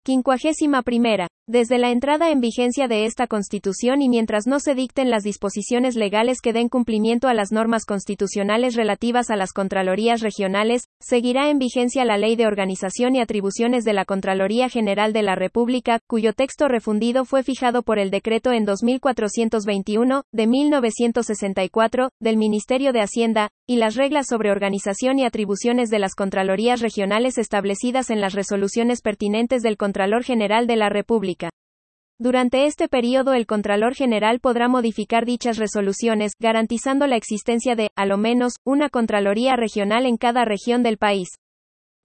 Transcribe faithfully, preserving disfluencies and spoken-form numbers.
Quincuagésima primera. Desde la entrada en vigencia de esta Constitución y mientras no se dicten las disposiciones legales que den cumplimiento a las normas constitucionales relativas a las Contralorías regionales, seguirá en vigencia la Ley de Organización y Atribuciones de la Contraloría General de la República, cuyo texto refundido fue fijado por el decreto en dos mil cuatrocientos veintiuno, de mil novecientos sesenta y cuatro, del Ministerio de Hacienda, y las reglas sobre organización y atribuciones de las Contralorías regionales establecidas en las resoluciones pertinentes del Contralor General de la República. Durante este periodo el Contralor General podrá modificar dichas resoluciones, garantizando la existencia de, a lo menos, una Contraloría regional en cada región del país.